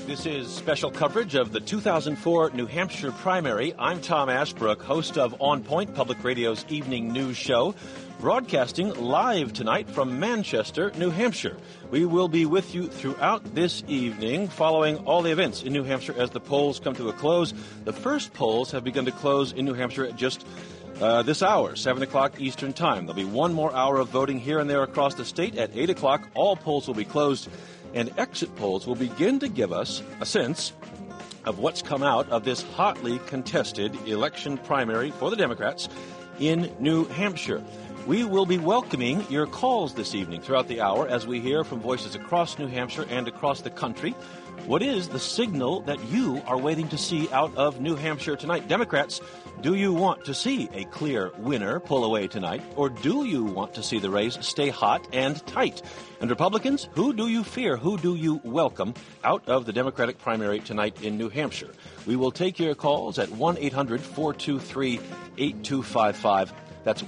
This is special coverage of the 2004 New Hampshire primary. I'm Tom Ashbrook, host of On Point, Public Radio's evening news show, broadcasting live tonight from Manchester, New Hampshire. We will be with you throughout this evening, following all the events in New Hampshire as the polls come to a close. The first polls have begun to close in New Hampshire at just this hour, 7 o'clock Eastern Time. There'll be one more hour of voting here and there across the state. At 8 o'clock, all polls will be closed, and exit polls will begin to give us a sense of what's come out of this hotly contested election primary for the Democrats in New Hampshire. We will be welcoming your calls this evening throughout the hour as we hear from voices across New Hampshire and across the country. What is the signal that you are waiting to see out of New Hampshire tonight? Democrats, do you want to see a clear winner pull away tonight, or do you want to see the race stay hot and tight? And Republicans, who do you fear? Who do you welcome out of the Democratic primary tonight in New Hampshire? We will take your calls at 1-800-423-8255. That's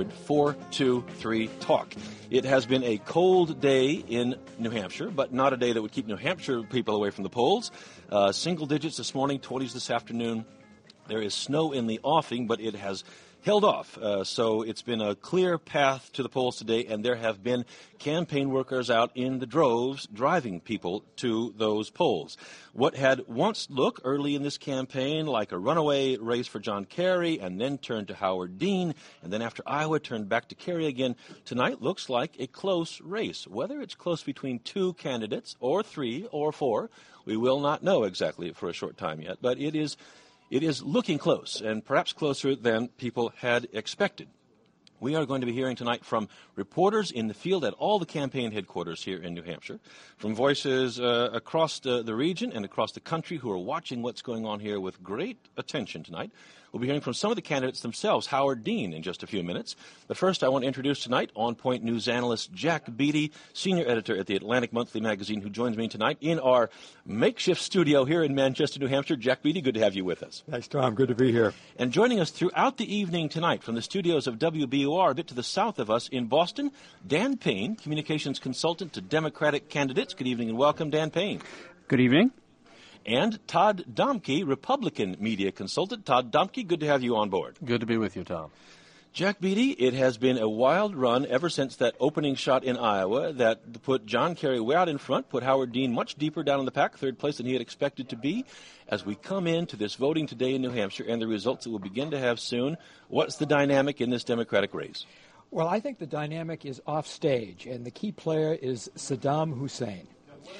1-800-423-TALK. It has been a cold day in New Hampshire, but not a day that would keep New Hampshire people away from the polls. Single digits this morning, 20s this afternoon. There is snow in the offing, but it has held off. So it's been a clear path to the polls today, and there have been campaign workers out in the droves driving people to those polls. What had once looked early in this campaign like a runaway race for John Kerry and then turned to Howard Dean, and then after Iowa turned back to Kerry again, tonight looks like a close race. Whether it's close between two candidates or three or four, we will not know exactly for a short time yet, but it is looking close, and perhaps closer than people had expected. We are going to be hearing tonight from reporters in the field at all the campaign headquarters here in New Hampshire, from voices across the region and across the country who are watching what's going on here with great attention tonight. We'll be hearing from some of the candidates themselves, Howard Dean, in just a few minutes. But first, I want to introduce tonight On Point news analyst Jack Beatty, senior editor at the Atlantic Monthly magazine, who joins me tonight in our makeshift studio here in Manchester, New Hampshire. Jack Beatty, good to have you with us. Thanks, Tom. Good to be here. And joining us throughout the evening tonight from the studios of WBUR, a bit to the south of us in Boston, Dan Payne, communications consultant to Democratic candidates. Good evening and welcome, Dan Payne. Good evening. And Todd Domke, Republican media consultant. Todd Domke, good to have you on board. Good to be with you, Tom. Jack Beatty, it has been a wild run ever since that opening shot in Iowa that put John Kerry way out in front, put Howard Dean much deeper down in the pack, third place than he had expected to be. As we come into this voting today in New Hampshire and the results that we'll begin to have soon, what's the dynamic in this Democratic race? Well, I think the dynamic is off stage, and the key player is Saddam Hussein.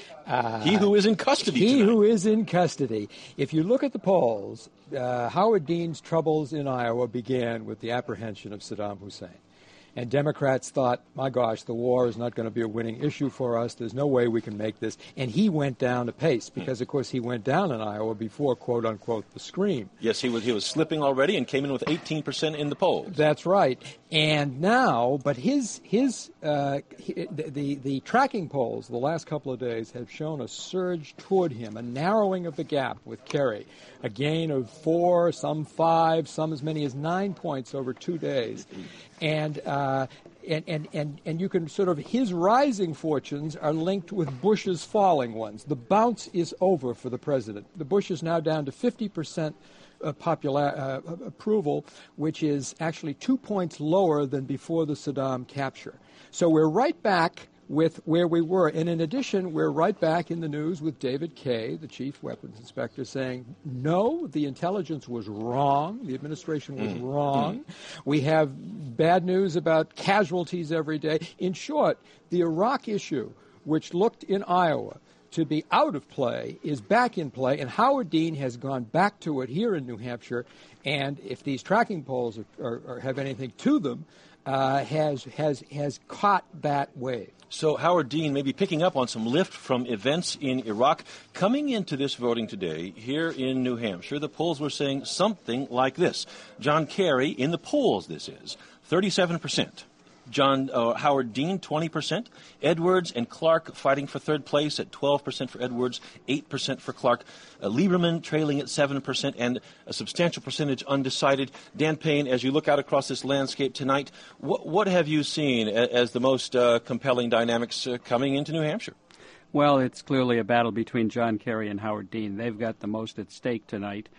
He who is in custody tonight. He who is in custody. If you look at the polls, Howard Dean's troubles in Iowa began with the apprehension of Saddam Hussein. And Democrats thought, my gosh, the war is not going to be a winning issue for us. There's no way we can make this. And he went down a pace because, of course, he went down in Iowa before, quote, unquote, the scream. Yes, he was slipping already and came in with 18% in the polls. That's right. And now, but the tracking polls the last couple of days have shown a surge toward him, a narrowing of the gap with Kerry, a gain of 4, some 5, some as many as 9 points over 2 days. And you can sort of, his rising fortunes are linked with Bush's falling ones. The bounce is over for the president. The Bush is now down to 50% approval, which is actually 2 points lower than before the Saddam capture. So we're right back with where we were. And in addition, we're right back in the news with David Kaye, the chief weapons inspector, saying, no, the intelligence was wrong. The administration was wrong. We have bad news about casualties every day. In short, the Iraq issue, which looked in Iowa to be out of play, is back in play, and Howard Dean has gone back to it here in New Hampshire. And if these tracking polls have anything to them, has caught that wave. So Howard Dean may be picking up on some lift from events in Iraq. Coming into this voting today here in New Hampshire, the polls were saying something like this. John Kerry, in the polls this is, 37%. Howard Dean, 20%. Edwards and Clark fighting for third place at 12% for Edwards, 8% for Clark. Lieberman trailing at 7% and a substantial percentage undecided. Dan Payne, as you look out across this landscape tonight, what have you seen as the most compelling dynamics coming into New Hampshire? Well, it's clearly a battle between John Kerry and Howard Dean. They've got the most at stake tonight.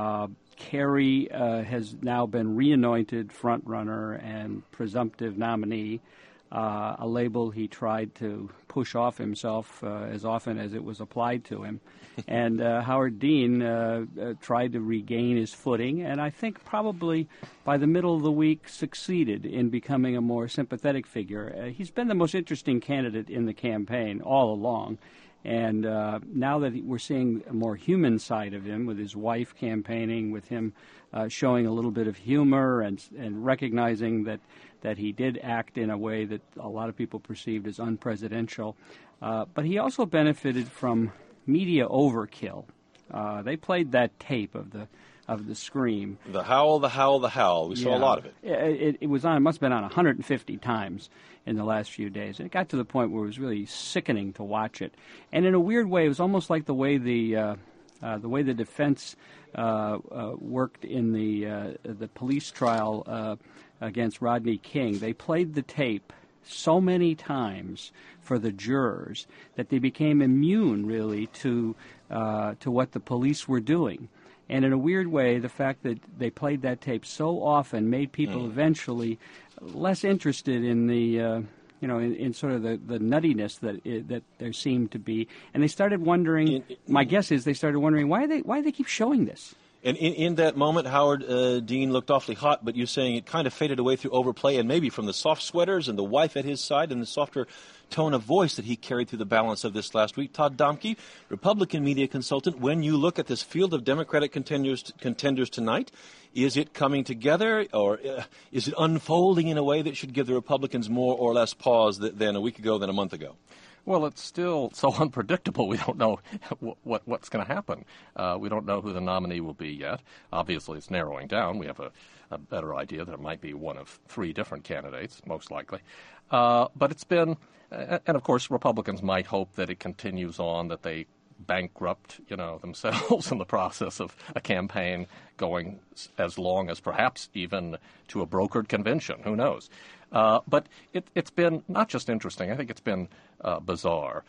Kerry has now been reanointed frontrunner and presumptive nominee, a label he tried to push off himself as often as it was applied to him. And Howard Dean tried to regain his footing, and I think probably by the middle of the week succeeded in becoming a more sympathetic figure. He's been the most interesting candidate in the campaign all along. And now that we're seeing a more human side of him, with his wife campaigning, with him showing a little bit of humor and recognizing that he did act in a way that a lot of people perceived as unpresidential. But he also benefited from media overkill. They played that tape of the scream. The howl, the howl, the howl. We saw a lot of it. It was on. It must have been on 150 times in the last few days. And it got to the point where it was really sickening to watch it. And in a weird way, it was almost like the way the defense worked in the police trial against Rodney King. They played the tape so many times for the jurors that they became immune, really, to what the police were doing. And in a weird way, the fact that they played that tape so often made people eventually less interested in the, in sort of the nuttiness that there seemed to be. And they started wondering. My guess is they started wondering why they keep showing this. And in that moment, Howard Dean looked awfully hot, but you're saying it kind of faded away through overplay and maybe from the soft sweaters and the wife at his side and the softer tone of voice that he carried through the balance of this last week. Todd Domke, Republican media consultant, when you look at this field of Democratic contenders tonight, is it coming together or is it unfolding in a way that should give the Republicans more or less pause than a week ago, than a month ago? Well, it's still so unpredictable. We don't know what's going to happen. We don't know who the nominee will be yet. Obviously, it's narrowing down. We have a better idea that it might be one of three different candidates, most likely. But it's been, and of course, Republicans might hope that it continues on, that they bankrupt, themselves in the process of a campaign going as long as perhaps even to a brokered convention. Who knows? But it's been not just interesting. I think it's been bizarre.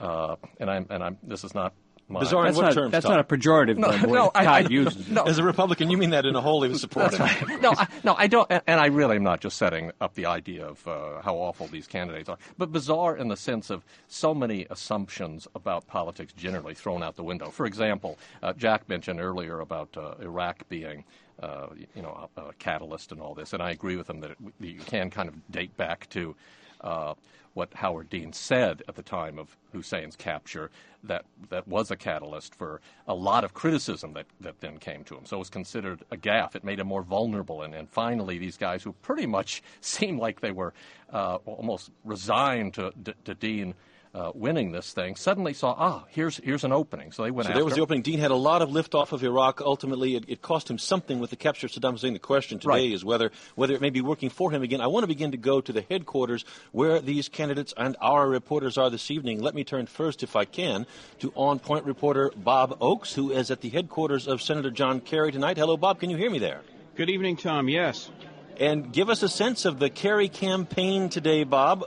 And this is not my... Bizarre in what terms, That's Todd? not a pejorative word Todd uses. No. As a Republican, you mean that in a wholly supportive. Right. No, I don't. And I really am not just setting up the idea of how awful these candidates are, but bizarre in the sense of so many assumptions about politics generally thrown out the window. For example, Jack mentioned earlier about Iraq being a catalyst and all this, and I agree with him that you can kind of date back to what Howard Dean said at the time of Hussein's capture, that was a catalyst for a lot of criticism that then came to him. So it was considered a gaffe. It made him more vulnerable. And finally, these guys who pretty much seemed like they were almost resigned to Dean winning this thing, suddenly saw, here's an opening. So they went after there was the opening. Dean had a lot of lift off of Iraq. Ultimately, it cost him something with the capture of Saddam Hussein. The question today is whether it may be working for him again. I want to begin to go to the headquarters where these candidates and our reporters are this evening. Let me turn first, if I can, to on-point reporter Bob Oakes, who is at the headquarters of Senator John Kerry tonight. Hello, Bob. Can you hear me there? Good evening, Tom. Yes. And give us a sense of the Kerry campaign today, Bob.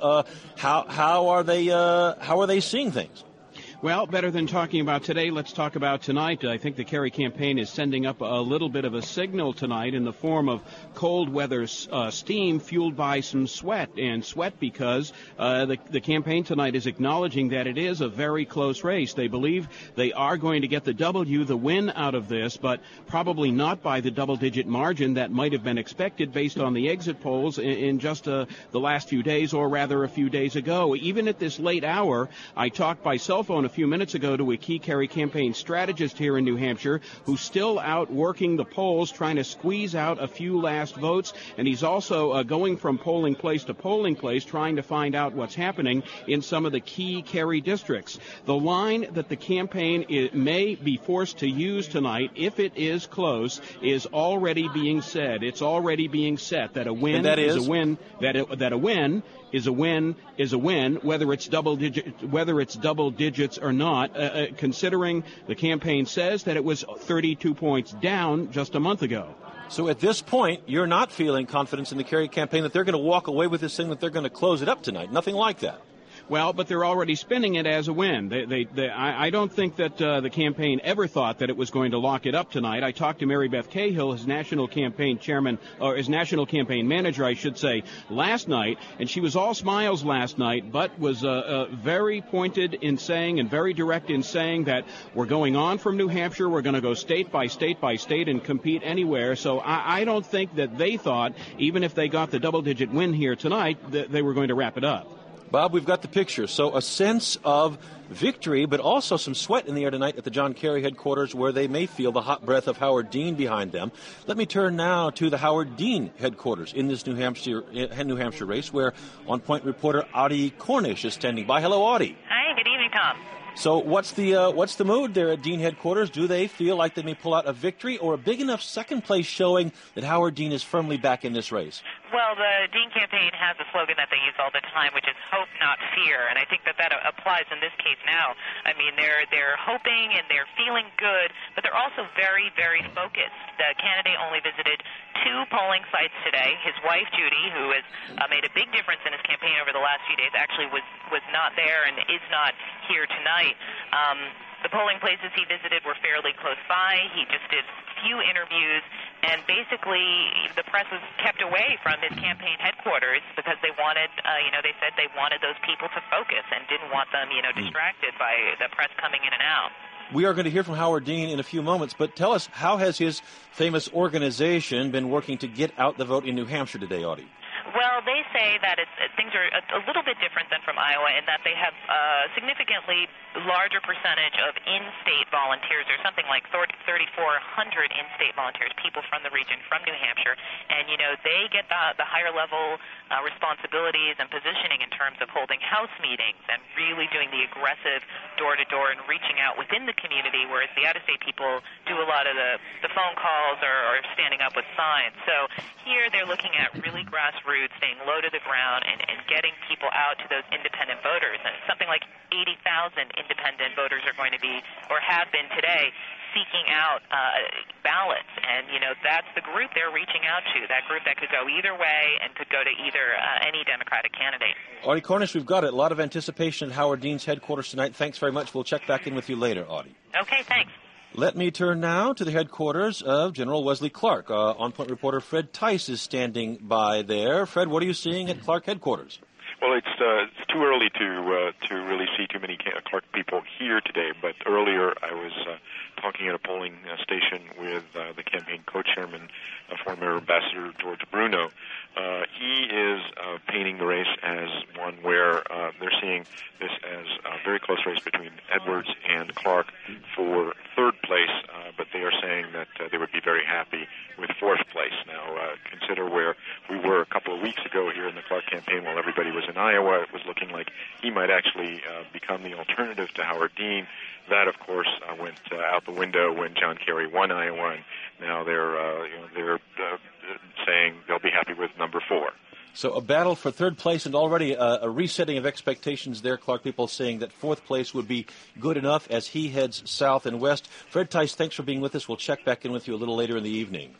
How are they seeing things? Well, better than talking about today, let's talk about tonight. I think the Kerry campaign is sending up a little bit of a signal tonight in the form of cold weather steam fueled by some sweat. And sweat because the campaign tonight is acknowledging that it is a very close race. They believe they are going to get the win out of this, but probably not by the double-digit margin that might have been expected based on the exit polls in just the last few days, or rather a few days ago. Even at this late hour, I talked by cell phone a few minutes ago to a key Kerry campaign strategist here in New Hampshire who's still out working the polls, trying to squeeze out a few last votes, and he's also going from polling place to polling place, trying to find out what's happening in some of the key Kerry districts. The line that the campaign may be forced to use tonight, if it is close, is already being said. It's already being set that a win is a win, that a win is a win, whether it's double digits or not, considering the campaign says that it was 32 points down just a month ago. So at this point, you're not feeling confidence in the Kerry campaign that they're going to walk away with this thing, that they're going to close it up tonight. Nothing like that. Well, but they're already spinning it as a win. I don't think that the campaign ever thought that it was going to lock it up tonight. I talked to Mary Beth Cahill, his national campaign chairman, or his national campaign manager, I should say, last night, and she was all smiles last night, but was very pointed in saying and very direct in saying that we're going on from New Hampshire, we're going to go state by state by state and compete anywhere. So I don't think that they thought, even if they got the double-digit win here tonight, that they were going to wrap it up. Bob, we've got the picture. So a sense of victory, but also some sweat in the air tonight at the John Kerry headquarters where they may feel the hot breath of Howard Dean behind them. Let me turn now to the Howard Dean headquarters in this New Hampshire race where on-point reporter Audie Cornish is standing by. Hello, Audie. Hi, good evening, Tom. So what's the mood there at Dean headquarters? Do they feel like they may pull out a victory or a big enough second place showing that Howard Dean is firmly back in this race? Well, the Dean campaign has a slogan that they use all the time, which is hope, not fear, and I think that applies in this case now. I mean, they're hoping and they're feeling good, but they're also very, very focused. The candidate only visited 2 polling sites today. His wife, Judy, who has made a big difference in his campaign over the last few days, actually was not there and is not here tonight. The polling places he visited were fairly close by. He just did few interviews, and basically the press was kept away from his campaign headquarters because they wanted, they said they wanted those people to focus and didn't want them, distracted by the press coming in and out. We are going to hear from Howard Dean in a few moments, but tell us, how has his famous organization been working to get out the vote in New Hampshire today, Audie? Well, they say that things are a little bit different than from Iowa in that they have a significantly larger percentage of in-state volunteers. There's something like 3,400 in-state volunteers, people from the region, from New Hampshire, and, they get the higher-level responsibilities and positioning in terms of holding house meetings and really doing the aggressive door-to-door and reaching out within the community, whereas the out-of-state people do a lot of the phone calls or standing up with signs. So here they're looking at really grassroots, staying low to the ground, and getting people out to those independent voters. And something like 80,000 independent voters are going to be, or have been today, seeking out ballots. And, that's the group they're reaching out to, that group that could go either way and could go to either any Democratic candidate. Audie Cornish, we've got it. A lot of anticipation at Howard Dean's headquarters tonight. Thanks very much. We'll check back in with you later, Audie. Okay, thanks. Let me turn now to the headquarters of General Wesley Clark. On-point reporter Fred Tice is standing by there. Fred, what are you seeing at Clark headquarters? Well, it's too early to really see too many Clark people here today. But earlier, I was talking at a polling station with the campaign co-chairman, former Ambassador George Bruno. He is painting the race as one where they're seeing this as a very close race between Edwards and Clark for third place, but they are saying that they would be very happy with fourth place. Now, consider where we were a couple of weeks ago here in the Clark campaign while everybody was in Iowa. It was looking like he might actually become the alternative to Howard Dean. That, of course, went out the window when John Kerry won Iowa, and now they're saying they'll be happy with number 4. So a battle for third place and already a resetting of expectations there. Clark people saying that fourth place would be good enough as he heads south and west. Fred Tice, thanks for being with us. We'll check back in with you a little later in the evening.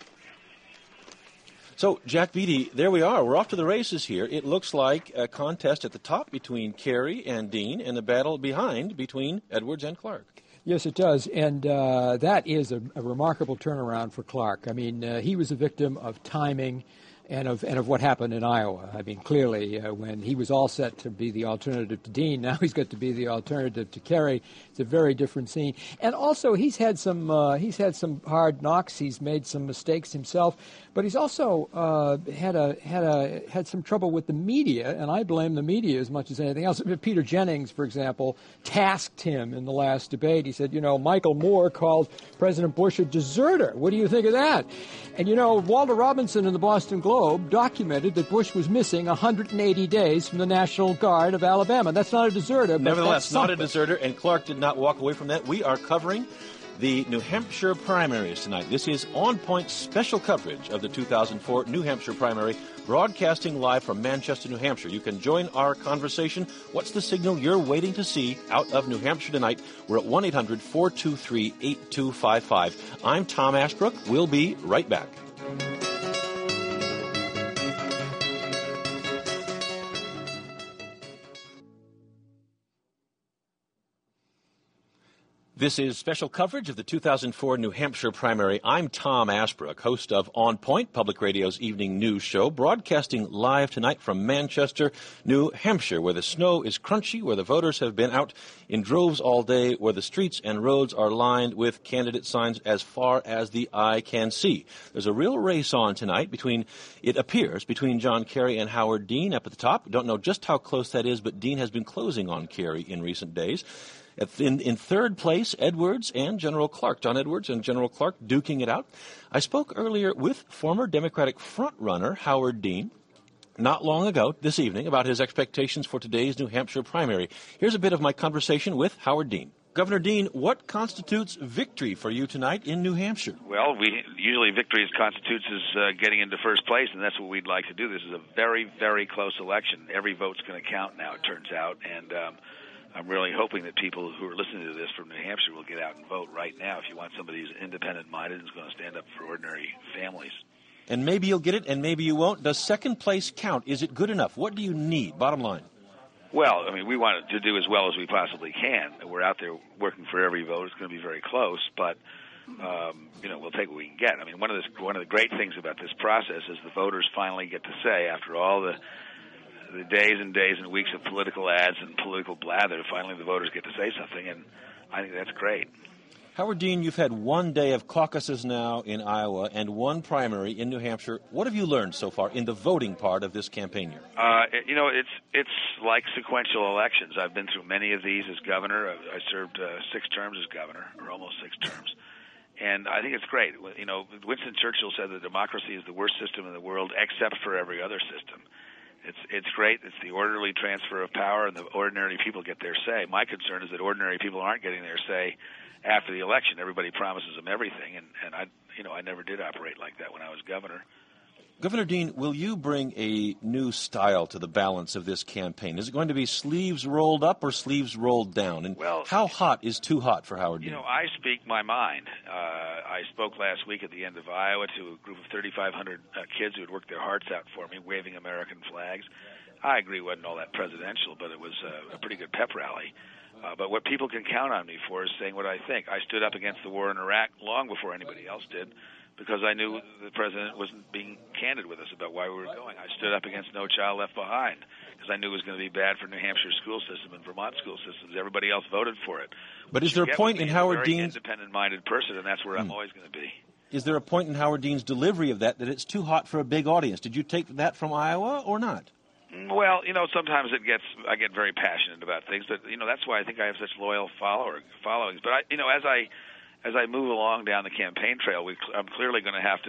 So, Jack Beatty, there we are. We're off to the races here. It looks like a contest at the top between Kerry and Dean and a battle behind between Edwards and Clark. Yes, it does, and that is a remarkable turnaround for Clark. I mean, he was a victim of timing and of what happened in Iowa. I mean, clearly, when he was all set to be the alternative to Dean, now he's got to be the alternative to Kerry. It's a very different scene. And also, he's had some hard knocks. He's made some mistakes himself, but he's also had some trouble with the media, and I blame the media as much as anything else. Peter Jennings, for example, tasked him in the last debate. He said, Michael Moore called President Bush a deserter. What do you think of that? And, Walter Robinson in the Boston Globe documented that Bush was missing 180 days from the National Guard of Alabama. That's not a deserter. But nevertheless, not a deserter, and Clark did not walk away from that. We are covering the New Hampshire primaries tonight. This is on-point special coverage of the 2004 New Hampshire primary, broadcasting live from Manchester, New Hampshire. You can join our conversation. What's the signal you're waiting to see out of New Hampshire tonight? We're at 1-800-423-8255. I'm Tom Ashbrook. We'll be right back. This is special coverage of the 2004 New Hampshire primary. I'm Tom Ashbrook, host of On Point, Public Radio's evening news show, broadcasting live tonight from Manchester, New Hampshire, where the snow is crunchy, where the voters have been out in droves all day, where the streets and roads are lined with candidate signs as far as the eye can see. There's a real race on tonight it appears, between John Kerry and Howard Dean up at the top. Don't know just how close that is, but Dean has been closing on Kerry in recent days. In third place, Edwards and General Clark. John Edwards and General Clark duking it out. I spoke earlier with former Democratic frontrunner Howard Dean not long ago, this evening, about his expectations for today's New Hampshire primary. Here's a bit of my conversation with Howard Dean. Governor Dean, what constitutes victory for you tonight in New Hampshire? Well, usually victory constitutes as getting into first place, and that's what we'd like to do. This is a very, very close election. Every vote's going to count now, it turns out, and I'm really hoping that people who are listening to this from New Hampshire will get out and vote right now if you want somebody who's independent-minded and is going to stand up for ordinary families. And maybe you'll get it, and maybe you won't. Does second place count? Is it good enough? What do you need, bottom line? Well, I mean, we want to do as well as we possibly can. We're out there working for every vote. It's going to be very close, but we'll take what we can get. I mean, one of the great things about this process is the voters finally get to say, after all the days and days and weeks of political ads and political blather, finally the voters get to say something, and I think that's great. Howard Dean, you've had one day of caucuses now in Iowa and one primary in New Hampshire. What have you learned so far in the voting part of this campaign year? It's like sequential elections. I've been through many of these as governor. I served 6 terms as governor, or almost 6 terms. And I think it's great. You know, Winston Churchill said that democracy is the worst system in the world except for every other system. It's great. It's the orderly transfer of power, and the ordinary people get their say. My concern is that ordinary people aren't getting their say after the election. Everybody promises them everything, and I never did operate like that when I was governor. Governor Dean, will you bring a new style to the balance of this campaign? Is it going to be sleeves rolled up or sleeves rolled down? And how hot is too hot for Howard Dean? You know, I speak my mind. I spoke last week at the end of Iowa to a group of 3,500 kids who had worked their hearts out for me, waving American flags. I agree it wasn't all that presidential, but it was a pretty good pep rally. But what people can count on me for is saying what I think. I stood up against the war in Iraq long before anybody else did, because I knew the president wasn't being candid with us about why we were going. I stood up against No Child Left Behind because I knew it was going to be bad for New Hampshire's school system and Vermont school systems. Everybody else voted for it. But is there a point in Howard Dean's independent-minded person, and that's where I'm always going to be. Is there a point in Howard Dean's delivery of that it's too hot for a big audience? Did you take that from Iowa or not? Well, sometimes I get very passionate about things, but that's why I think I have such loyal followings. But as I move along down the campaign trail, I'm clearly going to have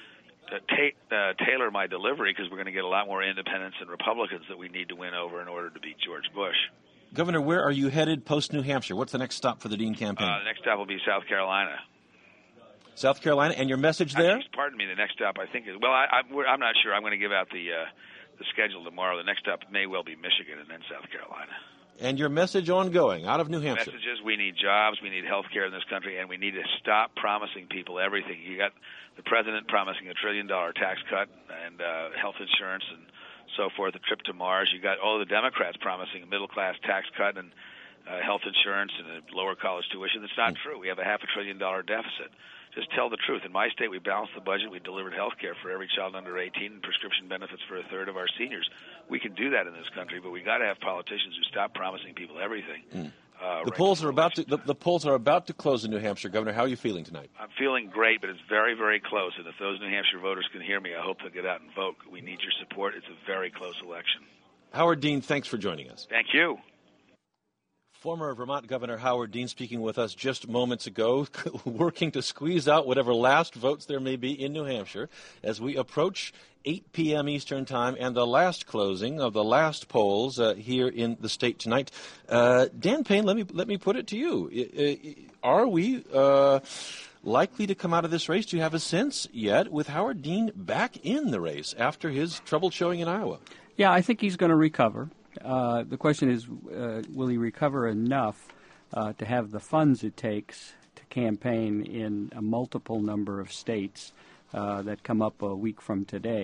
to tailor my delivery, because we're going to get a lot more independents and Republicans that we need to win over in order to beat George Bush. Governor, where are you headed post-New Hampshire? What's the next stop for the Dean campaign? The next stop will be South Carolina. South Carolina, and your message there? Actually, pardon me, the next stop I think is, I'm not sure. I'm going to give out the schedule tomorrow. The next stop may well be Michigan and then South Carolina. And your message ongoing out of New Hampshire? Messages: we need jobs, we need health care in this country, and we need to stop promising people everything. You got the president promising $1 trillion tax cut and health insurance and so forth, a trip to Mars. You got all the Democrats promising a middle-class tax cut and health insurance and a lower college tuition. That's not true. We have a $500 billion deficit. Just tell the truth. In my state, we balanced the budget. We delivered health care for every child under 18 and prescription benefits for a third of our seniors. We can do that in this country, but we got to have politicians who stop promising people everything. The polls are about to close in New Hampshire. Governor, how are you feeling tonight? I'm feeling great, but it's very, very close. And if those New Hampshire voters can hear me, I hope they'll get out and vote. We need your support. It's a very close election. Howard Dean, thanks for joining us. Thank you. Former Vermont Governor Howard Dean speaking with us just moments ago, working to squeeze out whatever last votes there may be in New Hampshire as we approach 8 p.m. Eastern Time and the last closing of the last polls here in the state tonight. Dan Payne, let me put it to you. Are we likely to come out of this race? Do you have a sense yet with Howard Dean back in the race after his troubled showing in Iowa? Yeah, I think he's going to recover. The question is, will he recover enough to have the funds it takes to campaign in a multiple number of states that come up a week from today?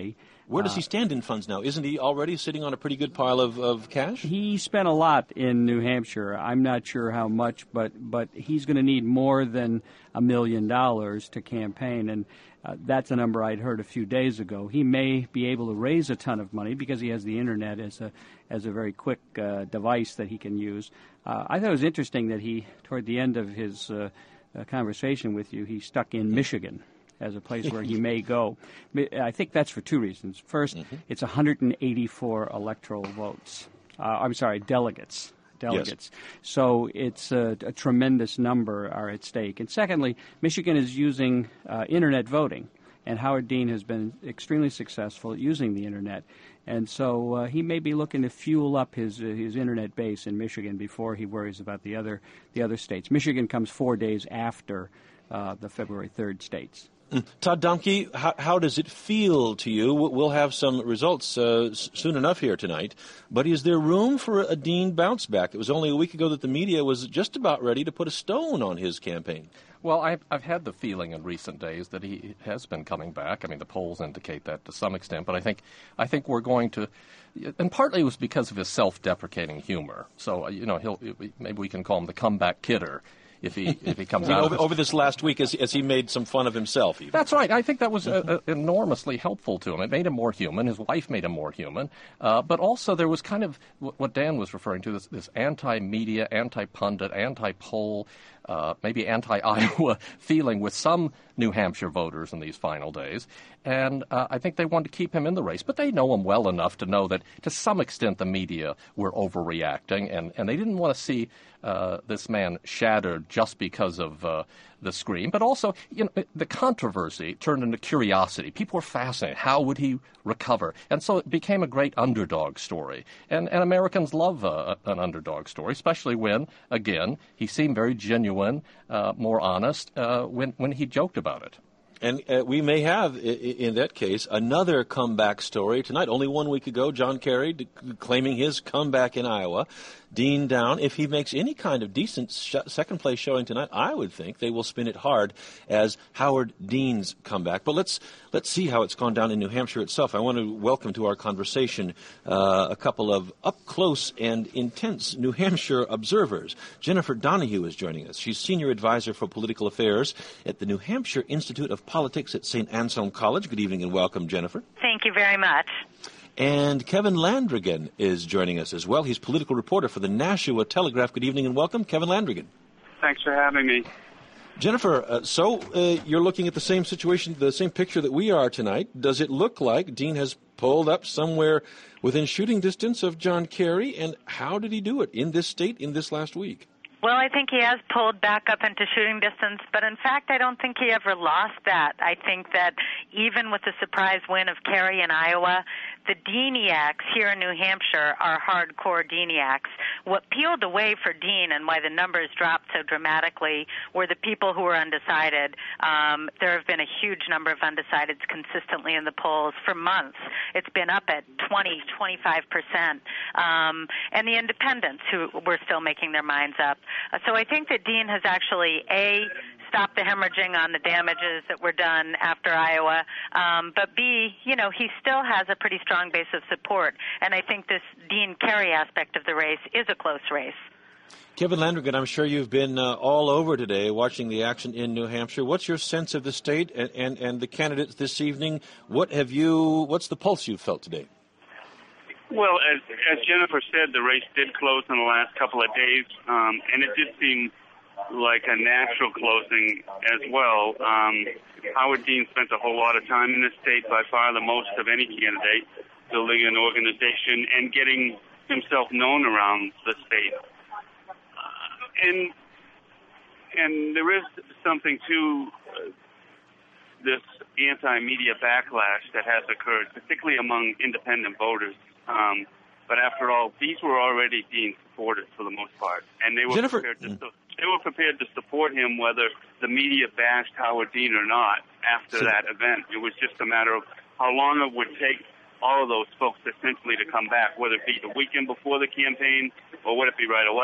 Where does he stand in funds now? Isn't he already sitting on a pretty good pile of cash? He spent a lot in New Hampshire. I'm not sure how much, but he's going to need more than $1 million to campaign, and that's a number I'd heard a few days ago. He may be able to raise a ton of money because he has the internet as a very quick device that he can use. I thought it was interesting that he, toward the end of his conversation with you, he stuck in Michigan as a place where he may go. I think that's for two reasons. First, it's 184 electoral votes. Delegates. Yes. So it's a tremendous number are at stake. And secondly, Michigan is using internet voting, and Howard Dean has been extremely successful at using the internet. And so he may be looking to fuel up his internet base in Michigan before he worries about the other states. Michigan comes 4 days after the February 3rd states. Todd Domke, how does it feel to you? We'll have some results soon enough here tonight, but is there room for a Dean bounce back? It was only a week ago that the media was just about ready to put a stone on his campaign. Well, I've had the feeling in recent days that he has been coming back. I mean, the polls indicate that to some extent, but I think we're going to, and partly it was because of his self-deprecating humor. So maybe we can call him the comeback kidder. If he comes out over this last week, as he made some fun of himself, even. That's right. I think that was enormously helpful to him. It made him more human. His wife made him more human. But also there was kind of what Dan was referring to, this anti-media, anti-pundit, anti-poll, maybe anti-Iowa feeling with some New Hampshire voters in these final days. And I think they wanted to keep him in the race. But they know him well enough to know that to some extent the media were overreacting, and they didn't want to see this man shattered just because of the scream. But also, the controversy turned into curiosity. People were fascinated. How would he recover? And so it became a great underdog story. And Americans love an underdog story, especially when, again, he seemed very genuine, more honest when he joked about it. And we may have, in that case, another comeback story tonight. Only 1 week ago, John Kerry claiming his comeback in Iowa. Dean down. If he makes any kind of decent second-place showing tonight, I would think they will spin it hard as Howard Dean's comeback. But let's see how it's gone down in New Hampshire itself. I want to welcome to our conversation a couple of up-close and intense New Hampshire observers. Jennifer Donahue is joining us. She's Senior Advisor for Political Affairs at the New Hampshire Institute of Politics at St. Anselm College. Good evening and welcome, Jennifer. Thank you very much. And Kevin Landrigan is joining us as well. He's political reporter for the Nashua Telegraph. Good evening and welcome, Kevin Landrigan. Thanks for having me. Jennifer, so you're looking at the same situation, the same picture that we are tonight. Does it look like Dean has pulled up somewhere within shooting distance of John Kerry? And how did he do it in this state in this last week? Well, I think he has pulled back up into shooting distance, but in fact, I don't think he ever lost that. I think that even with the surprise win of Kerry in Iowa, the Deaniacs here in New Hampshire are hardcore Deaniacs. What peeled away for Dean and why the numbers dropped so dramatically were the people who were undecided. There have been a huge number of undecideds consistently in the polls for months. It's been up at 20, 25%. And the independents who were still making their minds up. So I think that Dean has actually, stopped the hemorrhaging on the damages that were done after Iowa, but B, he still has a pretty strong base of support. And I think this Dean-Kerry aspect of the race is a close race. Kevin Landrigan, I'm sure you've been all over today watching the action in New Hampshire. What's your sense of the state and the candidates this evening? What's the pulse you've felt today? Well, as Jennifer said, the race did close in the last couple of days, and it did seem like a natural closing as well. Howard Dean spent a whole lot of time in this state, by far the most of any candidate, building an organization and getting himself known around the state. And there is something to this anti-media backlash that has occurred, particularly among independent voters. But after all, these were already being supported for the most part, and they were prepared to support him whether the media bashed Howard Dean or not after that event. It was just a matter of how long it would take all of those folks essentially to come back, whether it be the weekend before the campaign or would it be right away.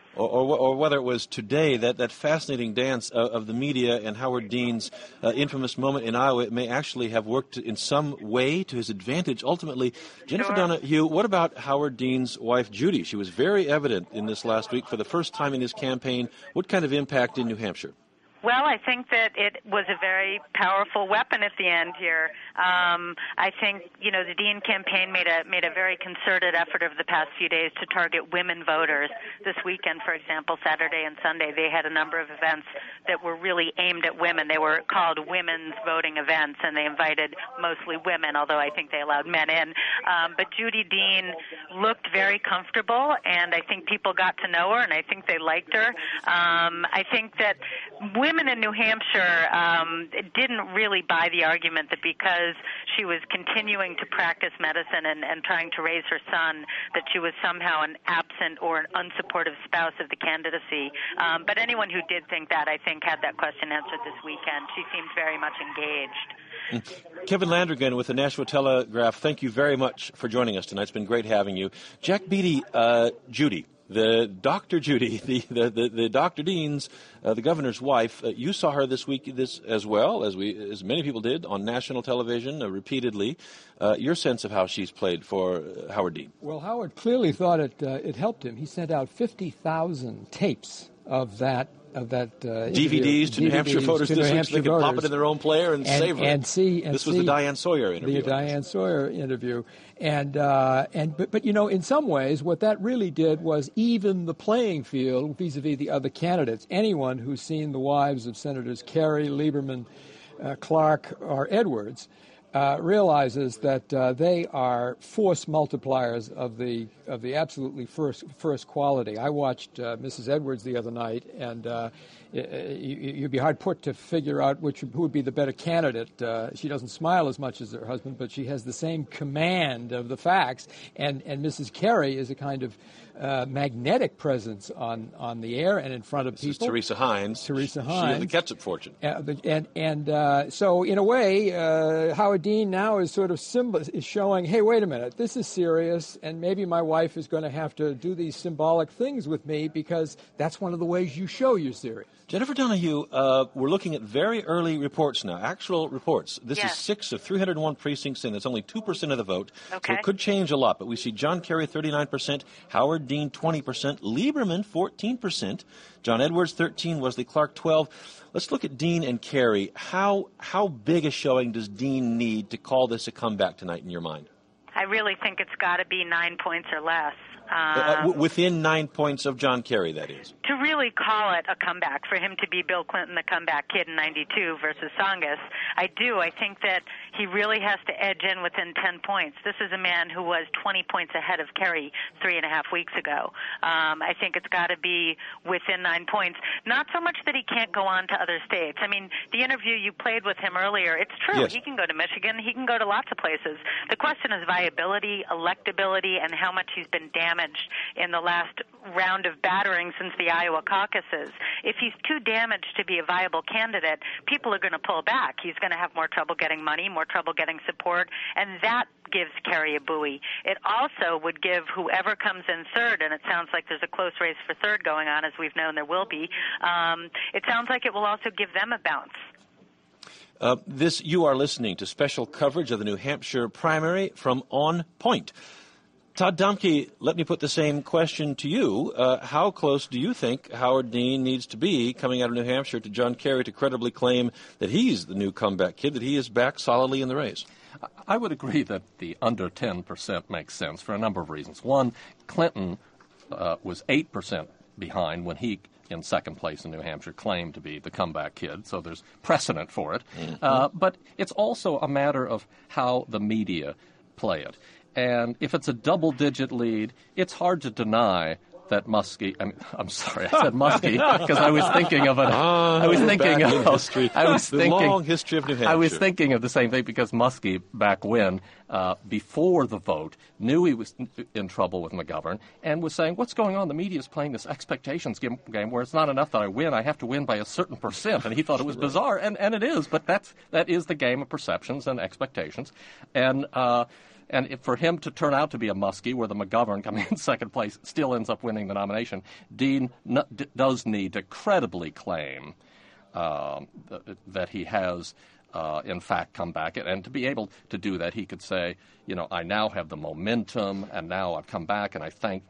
or whether it was today, that fascinating dance of the media and Howard Dean's infamous moment in Iowa, it may actually have worked in some way to his advantage ultimately. Jennifer Donahue, what about Howard Dean's wife, Judy? She was very evident in this last week for the first time in his campaign. What kind of impact in New Hampshire? Well, I think that it was a very powerful weapon at the end here. I think, the Dean campaign made a very concerted effort over the past few days to target women voters. This weekend, for example, Saturday and Sunday, they had a number of events that were really aimed at women. They were called women's voting events, and they invited mostly women, although I think they allowed men in. But Judy Dean looked very comfortable, and I think people got to know her, and I think they liked her. I think that women in New Hampshire didn't really buy the argument that because she was continuing to practice medicine and trying to raise her son, that she was somehow an absent or an unsupportive spouse of the candidacy. But anyone who did think that, I think, had that question answered this weekend. She seemed very much engaged. Kevin Landrigan with the Nashua Telegraph, thank you very much for joining us tonight. It's been great having you. Jack Beatty, Judy. The Dr. Judy, the Dr. Dean's, the governor's wife. You saw her this week, as well as many people did on national television repeatedly. Your sense of how she's played for Howard Dean? Well, Howard clearly thought it helped him. He sent out 50,000 tapes of that DVDs to New Hampshire voters this week so they could pop it in their own player and savor it. This was the Diane Sawyer interview. The Diane Sawyer interview. But in some ways, what that really did was even the playing field vis-a-vis the other candidates. Anyone who's seen the wives of Senators Kerry, Lieberman, Clark, or Edwards realizes that they are force multipliers of the absolutely first quality. I watched Mrs. Edwards the other night, and you'd be hard put to figure out who would be the better candidate. She doesn't smile as much as her husband, but she has the same command of the facts. And Mrs. Kerry is a kind of magnetic presence on the air and in front of people. This is Teresa Hines. She has the ketchup fortune. So in a way, Howard Dean now is sort of is showing, hey, wait a minute, this is serious, and maybe my wife is going to have to do these symbolic things with me because that's one of the ways you show you're serious. Jennifer Donahue, we're looking at very early reports now, actual reports. This is 6 of 301 precincts, and it's only 2% of the vote. Okay. So it could change a lot, but we see John Kerry 39%, Howard Dean 20%, Lieberman 14%, John Edwards 13%, Wesley Clark 12%. Let's look at Dean and Kerry. How big a showing does Dean need to call this a comeback tonight in your mind? I really think it's got to be 9 points or less. Within 9 points of John Kerry, that is. To really call it a comeback, for him to be Bill Clinton, the comeback kid in 92 versus Tsongas, I think that he really has to edge in within 10 points. This is a man who was 20 points ahead of Kerry 3.5 weeks ago. I think it's got to be within 9 points. Not so much that he can't go on to other states. I mean, the interview you played with him earlier, it's true. Yes. He can go to Michigan. He can go to lots of places. The question is viability, electability, and how much he's been damaged in the last round of battering since the Iowa caucuses. If he's too damaged to be a viable candidate, people are going to pull back. He's going to have more trouble getting money, more trouble getting support, and that gives Kerry a buoy. It also would give whoever comes in third, and it sounds like there's a close race for third going on, as we've known there will be. It sounds like it will also give them a bounce. You are listening to special coverage of the New Hampshire primary from On Point. Todd Domke, let me put the same question to you. How close do you think Howard Dean needs to be coming out of New Hampshire to John Kerry to credibly claim that he's the new comeback kid, that he is back solidly in the race? I would agree that the under 10% makes sense for a number of reasons. One, Clinton was 8% behind when he, in second place in New Hampshire, claimed to be the comeback kid, so there's precedent for it. Mm-hmm. But it's also a matter of how the media play it. And if it's a double-digit lead, it's hard to deny that Muskie. I'm sorry, I said Muskie because I was thinking of it. I was thinking of history. The long history of New Hampshire. I was thinking of the same thing because Muskie, back when, before the vote, knew he was in trouble with McGovern and was saying, "What's going on? The media is playing this expectations game where it's not enough that I win; I have to win by a certain percent." And he thought it was bizarre, and it is. But that is the game of perceptions and expectations, and. And for him to turn out to be a Muskie, where the McGovern coming in second place still ends up winning the nomination, Dean does need to credibly claim that he has in fact come back. And to be able to do that, he could say, I now have the momentum, and now I've come back, and I thank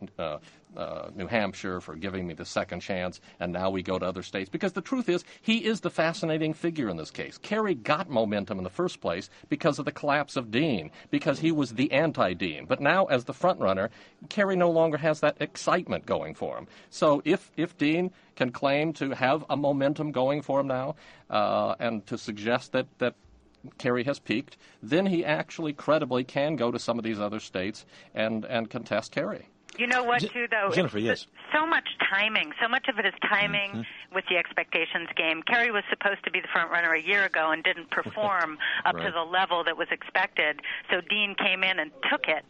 New Hampshire for giving me the second chance, and now we go to other states. Because the truth is, he is the fascinating figure in this case. Kerry got momentum in the first place because of the collapse of Dean, because he was the anti-Dean. But now, as the front runner, Kerry no longer has that excitement going for him. So if Dean can claim to have a momentum going for him now, and to suggest that Kerry has peaked, then he actually credibly can go to some of these other states and contest Kerry. You know what, too, though? Jennifer, yes. So much timing. So much of it is timing with the expectations game. Kerry was supposed to be the front runner a year ago and didn't perform up to the level that was expected. So Dean came in and took it.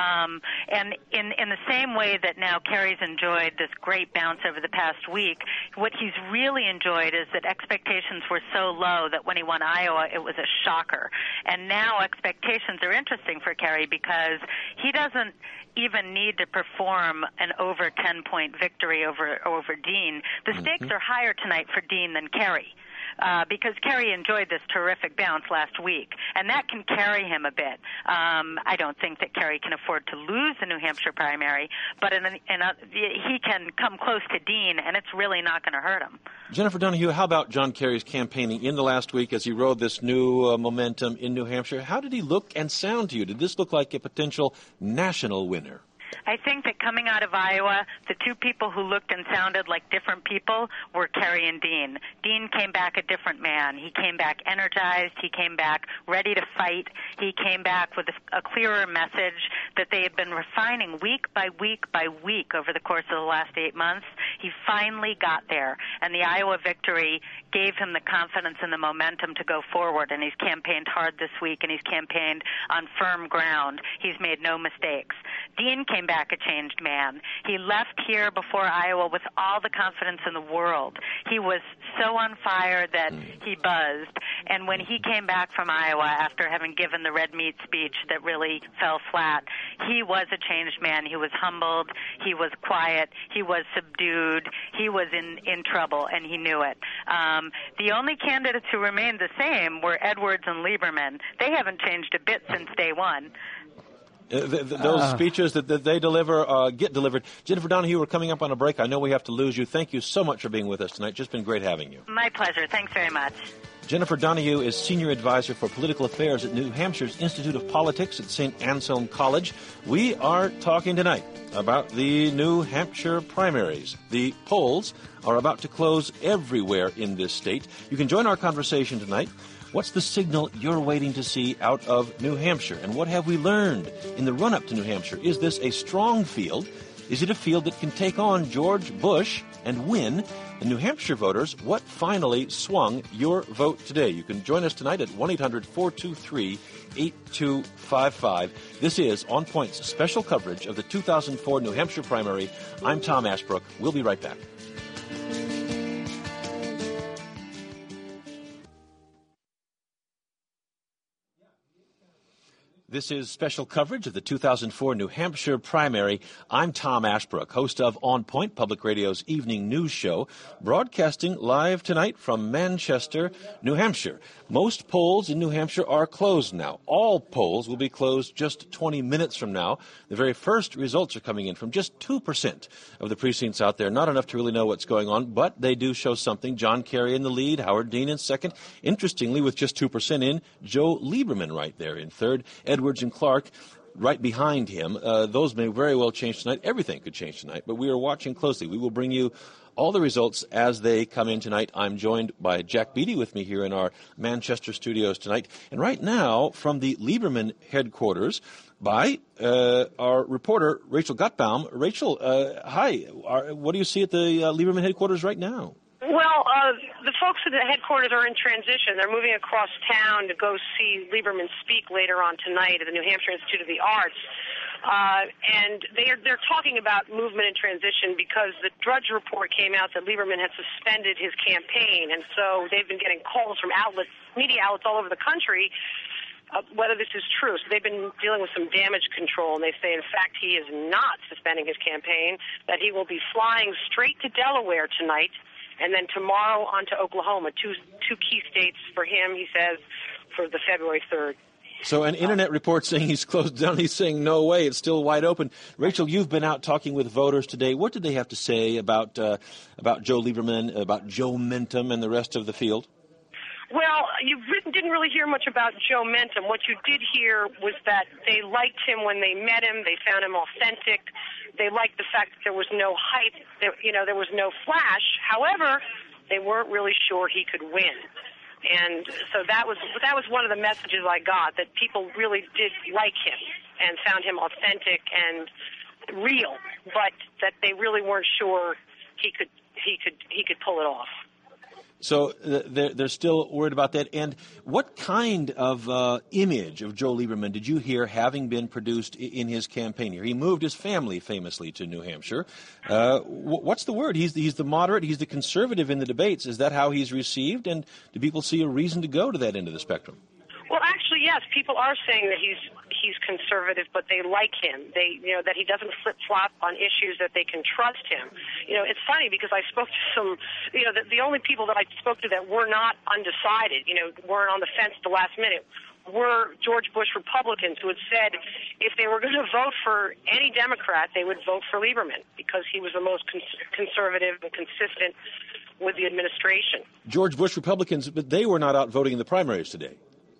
And in the same way that now Kerry's enjoyed this great bounce over the past week, what he's really enjoyed is that expectations were so low that when he won Iowa, it was a shocker. And now expectations are interesting for Kerry because he doesn't even need to perform an over 10-point victory over Dean. The stakes are higher tonight for Dean than Kerry. Because Kerry enjoyed this terrific bounce last week, and that can carry him a bit. I don't think that Kerry can afford to lose the New Hampshire primary, but he can come close to Dean, and it's really not going to hurt him. Jennifer Donahue, how about John Kerry's campaigning in the last week as he rode this new momentum in New Hampshire? How did he look and sound to you? Did this look like a potential national winner? I think that coming out of Iowa, the two people who looked and sounded like different people were Kerry and Dean. Dean came back a different man. He came back energized. He came back ready to fight. He came back with a clearer message that they had been refining week by week by week over the course of the last 8 months. He finally got there, and the Iowa victory gave him the confidence and the momentum to go forward, and he's campaigned hard this week, and he's campaigned on firm ground. He's made no mistakes. Dean came back a changed man. He left here before Iowa with all the confidence in the world. He was so on fire that he buzzed. And when he came back from Iowa after having given the red meat speech that really fell flat, he was a changed man. He was humbled. He was quiet. He was subdued. He was in trouble, and he knew it. The only candidates who remained the same were Edwards and Lieberman. They haven't changed a bit since day one. Those speeches that they deliver get delivered. Jennifer Donahue, we're coming up on a break. I know we have to lose you. Thank you so much for being with us tonight. Just been great having you. My pleasure. Thanks very much. Jennifer Donahue is Senior Advisor for Political Affairs at New Hampshire's Institute of Politics at St. Anselm College. We are talking tonight about the New Hampshire primaries. The polls are about to close everywhere in this state. You can join our conversation tonight. What's the signal you're waiting to see out of New Hampshire? And what have we learned in the run-up to New Hampshire? Is this a strong field? Is it a field that can take on George Bush and win? And New Hampshire voters, what finally swung your vote today? You can join us tonight at 1-800-423-8255. This is On Point's special coverage of the 2004 New Hampshire primary. I'm Tom Ashbrook. We'll be right back. This is special coverage of the 2004 New Hampshire primary. I'm Tom Ashbrook, host of On Point, Public Radio's evening news show, broadcasting live tonight from Manchester, New Hampshire. Most polls in New Hampshire are closed now. All polls will be closed just 20 minutes from now. The very first results are coming in from just 2% of the precincts out there. Not enough to really know what's going on, but they do show something. John Kerry in the lead, Howard Dean in second. Interestingly, with just 2% in, Joe Lieberman right there in third. Edwards and Clark right behind him. Those may very well change tonight. Everything could change tonight, but we are watching closely. We will bring you all the results as they come in tonight. I'm joined by Jack Beatty with me here in our Manchester studios tonight. And right now, from the Lieberman headquarters, by our reporter, Rachel Gutbaum. Rachel, hi. What do you see at the Lieberman headquarters right now? Well, the folks at the headquarters are in transition. They're moving across town to go see Lieberman speak later on tonight at the New Hampshire Institute of the Arts. And they're talking about movement and transition because the Drudge report came out that Lieberman had suspended his campaign, and so they've been getting calls from media outlets all over the country whether this is true. So they've been dealing with some damage control, and they say, in fact, he is not suspending his campaign, that he will be flying straight to Delaware tonight, and then tomorrow on to Oklahoma, two key states for him, he says, for the February 3rd. So an internet report saying he's closed down, he's saying no way, it's still wide open. Rachel, you've been out talking with voters today. What did they have to say about Joe Lieberman, about Joe Mentum, and the rest of the field? Well, you didn't really hear much about Joe Mentum. What you did hear was that they liked him when they met him. They found him authentic. They liked the fact that there was no hype. There was no flash. However, they weren't really sure he could win. And so that was one of the messages I got, that people really did like him and found him authentic and real, but that they really weren't sure he could pull it off. So they're still worried about that. And what kind of image of Joe Lieberman did you hear having been produced in his campaign here? He moved his family famously to New Hampshire. What's the word? He's the moderate, he's the conservative in the debates. Is that how he's received? And do people see a reason to go to that end of the spectrum? Well, actually, yes. People are saying that he's conservative, but they like him. That he doesn't flip-flop on issues, that they can trust him. It's funny because I spoke to some, the only people that I spoke to that were not undecided, weren't on the fence at the last minute, were George Bush Republicans who had said if they were going to vote for any Democrat, they would vote for Lieberman because he was the most conservative and consistent with the administration. George Bush Republicans, but they were not out voting in the primaries today.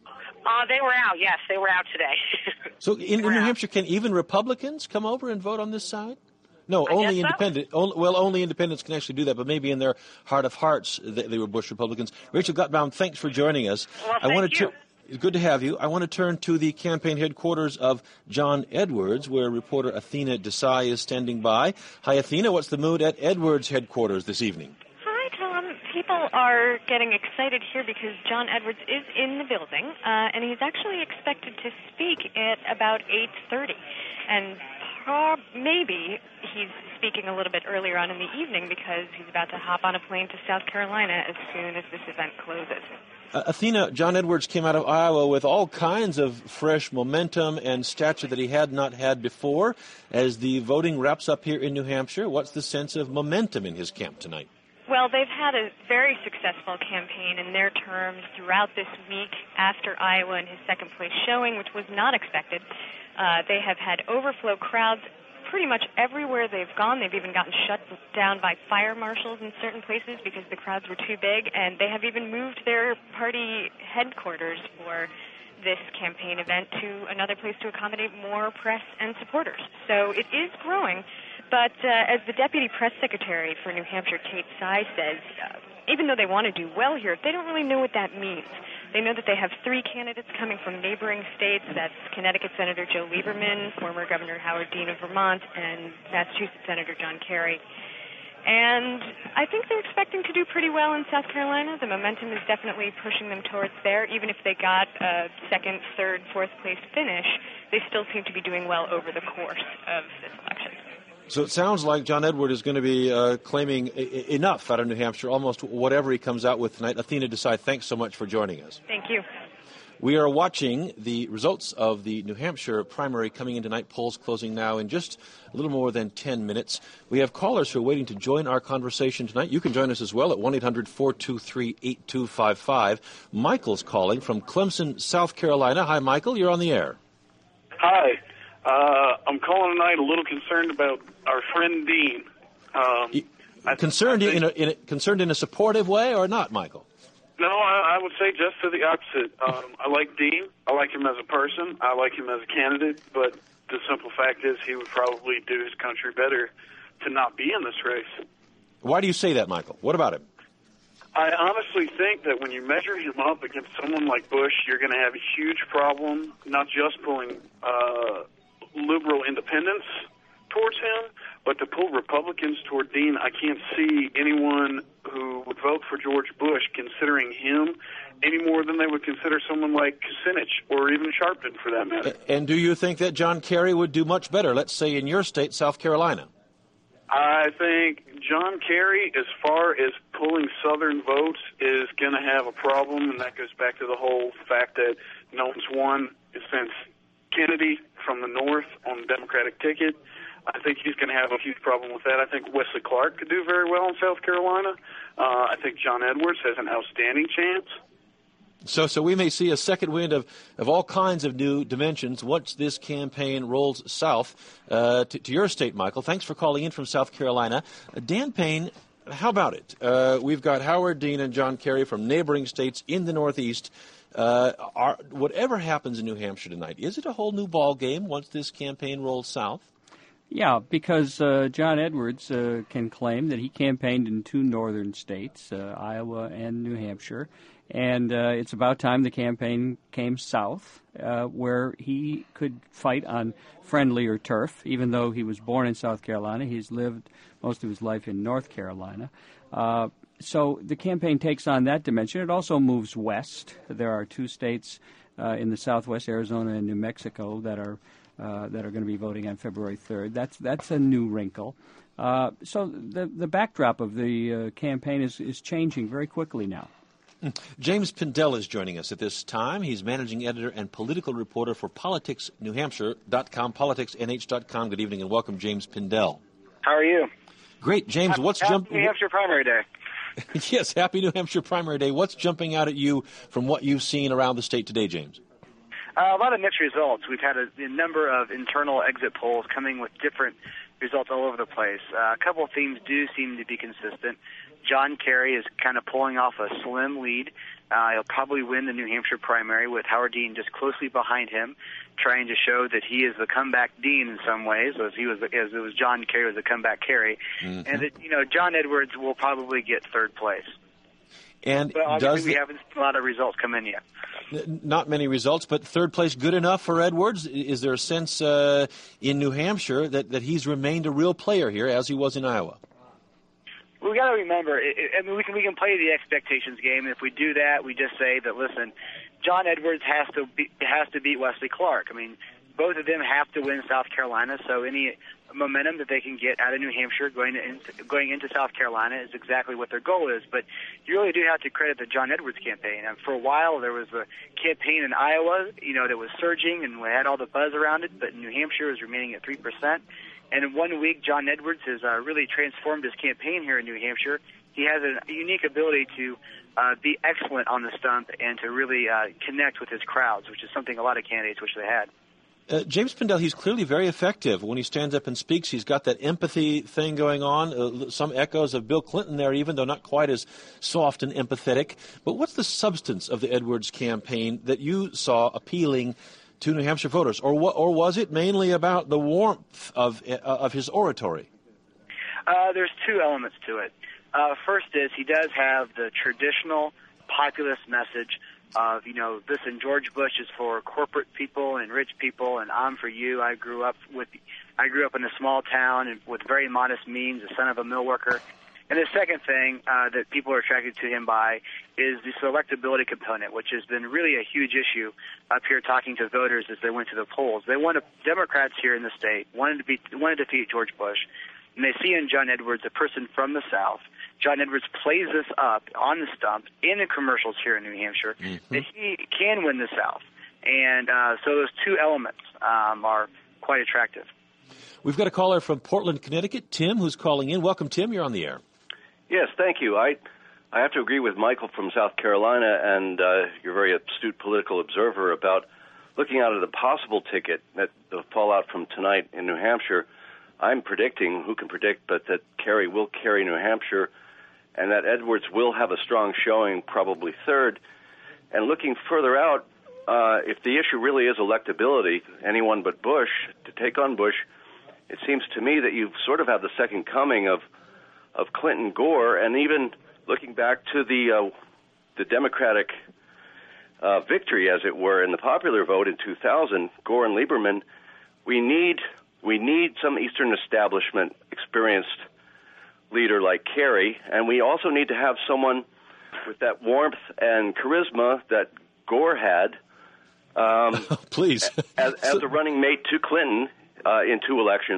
They were out, yes. They were out today. So in New Hampshire, can even Republicans come over and vote on this side? No, only independent. So. Only independents can actually do that, but maybe in their heart of hearts, they were Bush Republicans. Rachel Gutbaum, thanks for joining us. Well, thank you. It's good to have you. I want to turn to the campaign headquarters of John Edwards, where reporter Athena Desai is standing by. Hi, Athena. What's the mood at Edwards headquarters this evening? People are getting excited here because John Edwards is in the building, and he's actually expected to speak at about 8:30. And maybe he's speaking a little bit earlier on in the evening because he's about to hop on a plane to South Carolina as soon as this event closes. Athena, John Edwards came out of Iowa with all kinds of fresh momentum and stature that he had not had before. As the voting wraps up here in New Hampshire, what's the sense of momentum in his camp tonight? Well, they've had a very successful campaign in their terms throughout this week after Iowa and his second-place showing, which was not expected. They have had overflow crowds pretty much everywhere they've gone. They've even gotten shut down by fire marshals in certain places because the crowds were too big, and they have even moved their party headquarters for this campaign event to another place to accommodate more press and supporters. So it is growing. But as the deputy press secretary for New Hampshire, Kate Sy, says, even though they want to do well here, they don't really know what that means. They know that they have three candidates coming from neighboring states. That's Connecticut Senator Joe Lieberman, former Governor Howard Dean of Vermont, and Massachusetts Senator John Kerry. And I think they're expecting to do pretty well in South Carolina. The momentum is definitely pushing them towards there. Even if they got a second, third, fourth place finish, they still seem to be doing well over the course of this election. So it sounds like John Edwards is going to be claiming enough out of New Hampshire, almost whatever he comes out with tonight. Athena Desai, thanks so much for joining us. Thank you. We are watching the results of the New Hampshire primary coming in tonight. Polls closing now in just a little more than 10 minutes. We have callers who are waiting to join our conversation tonight. You can join us as well at 1-800-423-8255. Michael's calling from Clemson, South Carolina. Hi, Michael. You're on the air. Hi. I'm calling tonight a little concerned about our friend Dean. Concerned in a supportive way or not, Michael? No, I would say just to the opposite. I like Dean. I like him as a person. I like him as a candidate. But the simple fact is he would probably do his country better to not be in this race. Why do you say that, Michael? What about him? I honestly think that when you measure him up against someone like Bush, you're going to have a huge problem, not just pulling liberal independents towards him, but to pull Republicans toward Dean. I can't see anyone who would vote for George Bush considering him any more than they would consider someone like Kucinich or even Sharpton, for that matter. And do you think that John Kerry would do much better, let's say in your state, South Carolina? I think John Kerry, as far as pulling Southern votes, is going to have a problem, and that goes back to the whole fact that no one's won since Kennedy from the North on the Democratic ticket. I think he's going to have a huge problem with that. I think Wesley Clark could do very well in South Carolina. I think John Edwards has an outstanding chance. So we may see a second wind of all kinds of new dimensions once this campaign rolls south to your state, Michael. Thanks for calling in from South Carolina. Dan Payne, how about it? We've got Howard Dean and John Kerry from neighboring states in the Northeast. Whatever happens in New Hampshire tonight, is it a whole new ball game once this campaign rolls south? Yeah, because John Edwards can claim that he campaigned in two northern states, Iowa and New Hampshire, and it's about time the campaign came south, where he could fight on friendlier turf. Even though he was born in South Carolina, he's lived most of his life in North Carolina. So the campaign takes on that dimension. It also moves west. There are two states in the southwest, Arizona and New Mexico, that are going to be voting on February 3rd. That's a new wrinkle. So the backdrop of the campaign is changing very quickly now. James Pindell is joining us at this time. He's managing editor and political reporter for politicsnewhampshire.com, politicsnh.com. Good evening and welcome, James Pindell. How are you? Great. James, what's jumping? New Hampshire primary day. Yes, happy New Hampshire primary day. What's jumping out at you from what you've seen around the state today, James? A lot of mixed results. We've had a number of internal exit polls coming with different results all over the place. A couple of themes do seem to be consistent. John Kerry is kind of pulling off a slim lead. He'll probably win the New Hampshire primary with Howard Dean just closely behind him, trying to show that he is the comeback Dean in some ways, as it was John Kerry was the comeback Kerry, and that John Edwards will probably get third place. And but obviously we haven't seen a lot of results come in yet. Not many results, but third place good enough for Edwards? Is there a sense in New Hampshire that he's remained a real player here as he was in Iowa? We got to remember. We can play the expectations game. If we do that, we just say that listen, John Edwards has to beat Wesley Clark. I mean, both of them have to win South Carolina. So any momentum that they can get out of New Hampshire going into South Carolina is exactly what their goal is. But you really do have to credit the John Edwards campaign. And for a while, there was a campaign in Iowa, that was surging and we had all the buzz around it. But New Hampshire is remaining at 3%. And in 1 week, John Edwards has really transformed his campaign here in New Hampshire. He has a unique ability to be excellent on the stump and to really connect with his crowds, which is something a lot of candidates wish they had. James Pindell, he's clearly very effective when he stands up and speaks. He's got that empathy thing going on, some echoes of Bill Clinton there even, though not quite as soft and empathetic. But what's the substance of the Edwards campaign that you saw appealing to New Hampshire voters, or was it mainly about the warmth of his oratory? There's two elements to it. First is he does have the traditional populist message of, listen, George Bush is for corporate people and rich people, and I'm for you. I grew up in a small town and with very modest means, the son of a mill worker. And the second thing that people are attracted to him by is the selectability component, which has been really a huge issue up here talking to voters as they went to the polls. Democrats here in the state wanted to defeat George Bush, and they see in John Edwards a person from the South. John Edwards plays this up on the stump in the commercials here in New Hampshire that he can win the South. And so those two elements are quite attractive. We've got a caller from Portland, Connecticut, Tim, who's calling in. Welcome, Tim. You're on the air. Yes, thank you. I have to agree with Michael from South Carolina, and you're a very astute political observer about looking out at a possible ticket, that the fallout from tonight in New Hampshire. I'm predicting, who can predict, but that Kerry will carry New Hampshire, and that Edwards will have a strong showing, probably third. And looking further out, if the issue really is electability, anyone but Bush, to take on Bush, it seems to me that you sort of have the second coming of Clinton Gore, and even looking back to the Democratic victory, as it were, in the popular vote in 2000, Gore and Lieberman, we need some Eastern establishment experienced leader like Kerry, and we also need to have someone with that warmth and charisma that Gore had. Please, as a running mate to Clinton in two elections.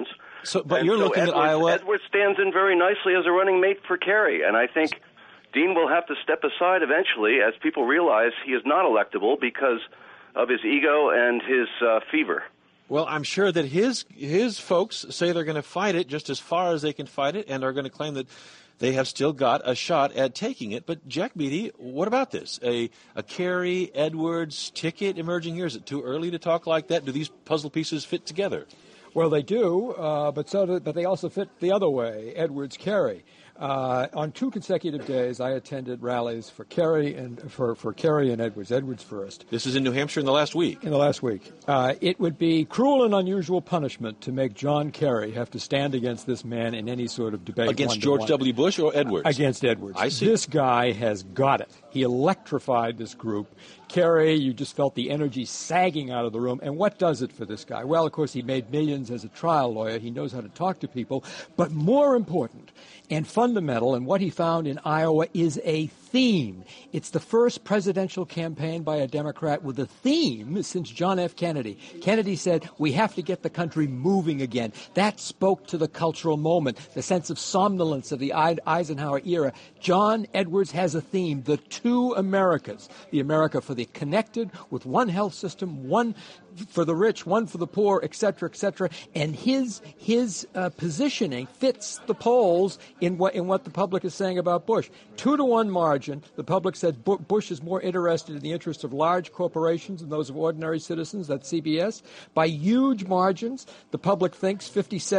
But you're looking at Iowa. Edwards stands in very nicely as a running mate for Kerry, and I think Dean will have to step aside eventually as people realize he is not electable because of his ego and his fever. Well, I'm sure that his folks say they're going to fight it just as far as they can fight it and are going to claim that they have still got a shot at taking it. But, Jack Beatty, what about this? A Kerry, Edwards ticket emerging here? Is it too early to talk like that? Do these puzzle pieces fit together? Well, they do, but they also fit the other way, Edwards-Kerry. On 2 consecutive days, I attended rallies for Kerry and for Kerry and Edwards. Edwards first. This is in New Hampshire in the last week. In the last week, it would be cruel and unusual punishment to make John Kerry have to stand against this man in any sort of debate. Against George W. Bush or Edwards? Against Edwards. I see. This guy has got it. He electrified this group. Kerry, you just felt the energy sagging out of the room. And what does it for this guy? Well, of course, he made millions as a trial lawyer. He knows how to talk to people. But more important and fundamental, and what he found in Iowa, is a theme. It's the first presidential campaign by a Democrat with a theme since John F. Kennedy. Kennedy said, we have to get the country moving again. That spoke to the cultural moment, the sense of somnolence of the Eisenhower era. John Edwards has a theme, the two Americas, the America for the connected with one health system, one for the rich, one for the poor, et cetera, and his positioning fits the polls in what the public is saying about Bush. 2-to-1 margin. The public said Bush is more interested in the interests of large corporations than those of ordinary citizens. That's CBS. By huge margins, the public thinks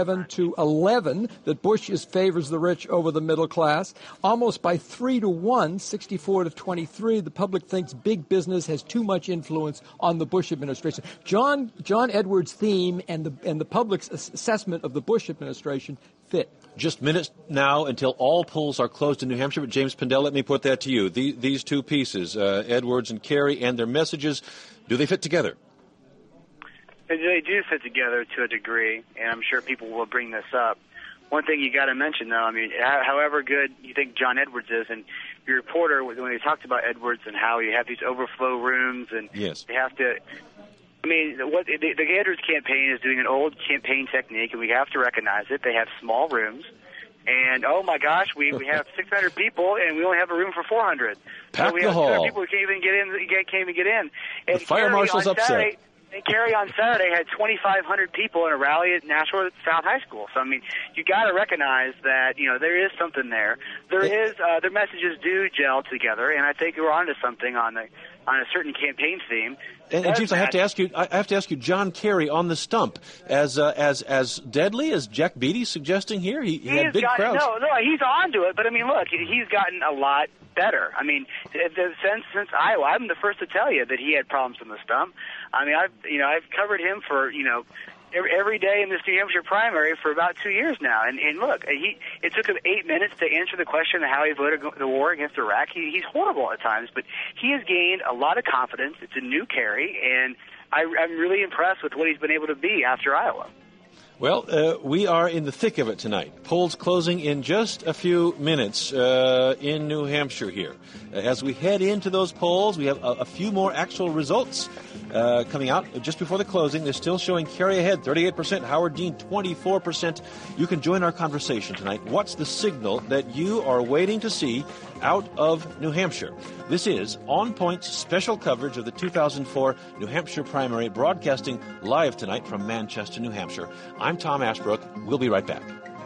57-11 that Bush favors the rich over the middle class. Almost by 3-to-1, 64-23, the public thinks big business has too much influence on the Bush administration. John Edwards' theme and the public's assessment of the Bush administration fit. Just minutes now until all polls are closed in New Hampshire. But James Pindell, let me put that to you. These two pieces, Edwards and Kerry, and their messages, do they fit together? They do fit together to a degree, and I'm sure people will bring this up. One thing you got to mention, though, I mean, however good you think John Edwards is, and your reporter, when he talked about Edwards and how you have these overflow rooms, and yes, they have to. I mean, the Edwards campaign is doing an old campaign technique, and we have to recognize it. They have small rooms, and oh my gosh, we have 600 people, and we only have a room for 400. Pack so we the have hall. 200 people who can't even get in. Can't even get in. And the fire marshal's upset. And Kerry on Saturday had 2,500 people in a rally at Nashua South High School. So I mean, you got to recognize that there is something there. There is their messages do gel together, and I think we're onto something on a certain campaign theme. And James, I have to ask you, John Kerry on the stump, as deadly as Jack Beatty's suggesting here. He had big crowds. No, he's onto it. But I mean, look, he's gotten a lot better. I mean, since Iowa, I'm the first to tell you that he had problems on the stump. I mean, I've covered him for every day in this New Hampshire primary for about 2 years now. And look, it took him 8 minutes to answer the question of how he voted the war against Iraq. He's horrible at times, but he has gained a lot of confidence. It's a new Kerry, and I'm really impressed with what he's been able to be after Iowa. Well, we are in the thick of it tonight. Polls closing in just a few minutes in New Hampshire here. As we head into those polls, we have a few more actual results coming out just before the closing. They're still showing Kerry ahead, 38%, Howard Dean, 24%. You can join our conversation tonight. What's the signal that you are waiting to see out of New Hampshire? This is On Point's special coverage of the 2004 New Hampshire primary, broadcasting live tonight from Manchester, New Hampshire. I'm Tom Ashbrook. We'll be right back.